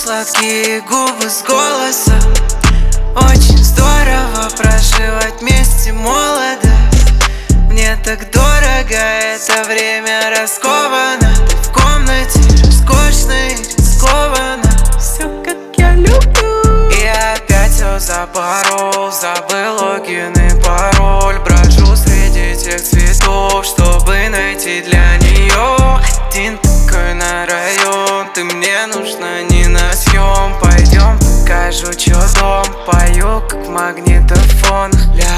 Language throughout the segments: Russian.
сладкие губы с голосом. Очень здорово проживать вместе молодость. Мне так дорого это время расковано. Ты в комнате роскошно и рискованно. Все как я люблю. И опять все запорол, забыл логин и пароль. Брожу среди тех цветов, чтобы найти для нее один такой на район. Ты мне нужна не на съем. Пойдем покажу, чё дом. Пою, как в магнитофонах.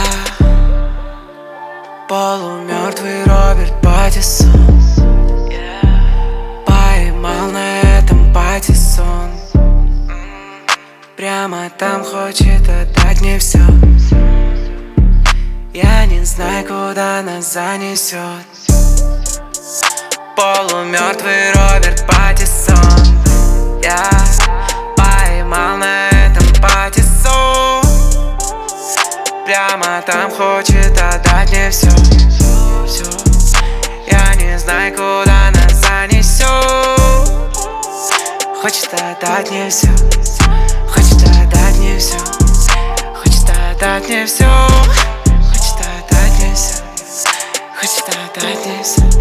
Полумертвый Роберт Паттинсон поймал на этом Паттинсон. Прямо там хочет отдать мне все. Я не знаю, куда нас занесет. Полумертвый Роберт Паттинсон. Я поймал на этом Паттинсон. Прямо там хочет отдать мне все. Я не знаю, куда нас занесет. Хочет отдать мне все. Хочет отдать мне все. Хочет отдать мне все. Хочет отдать мне все. Хочет отдать мне все.